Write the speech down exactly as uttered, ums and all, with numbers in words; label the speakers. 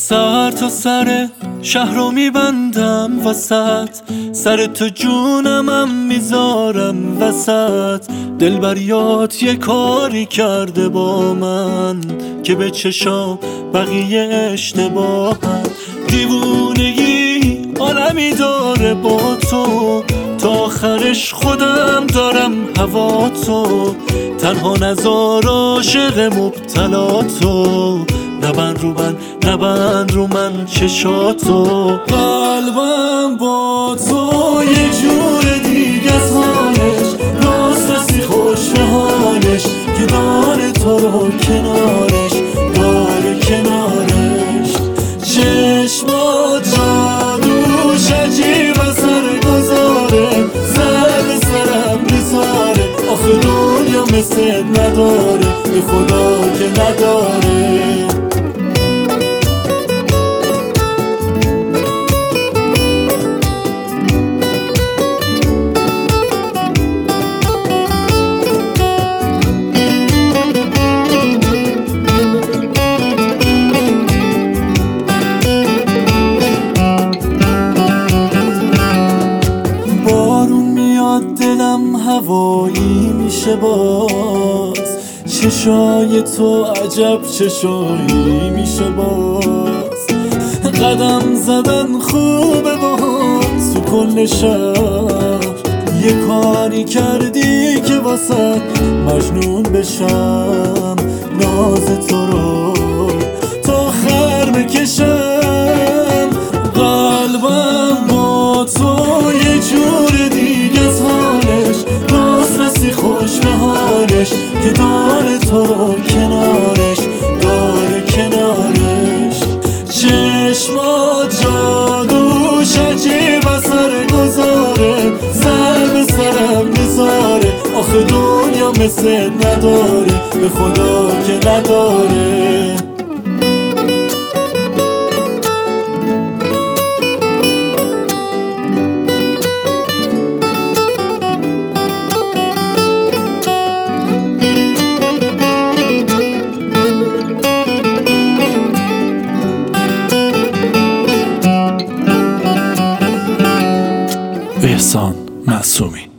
Speaker 1: سر تا سر شهر رو میبندم وسط، سر تو جونمم میذارم وسط. دلبریات یه کاری کرده با من که به چشام بقیه اشتباهن. دیوونگی عالمی داره با تو، تا آخرش خودم دارم هوا تو. تنها نزار عاشق مبتلا تو، نبند رو من نبند رو من چشاتو. قلبم با تو یه جور دیگه از حالش، راست رسی خوش به حالش که داره تو رو کنارش، داره کنارش. چشمات جادوش عجیب اثر گذاره، سر به سرم میذاره. آخه دنیا مثل نداره، به خدا که نداره. دلم هوایی میشه باز، چشای تو عجب چشایی میشه باز. قدم زدن خوبه باز تو کل شهر، یه کاری کردی که واسه مجنون بشم. ناز تو رو تا خر بکشم، قلبم با تو یه جور دیگه از حالش، راست رسی خوش به حالش که داره تو رو کنارش، داره کنارش. چشمات جادوش عجیب اثر گذاره، سر به سرم میذاره. آخه دنیا مثل نداره، به خدا که نداره.
Speaker 2: احسان معصومی.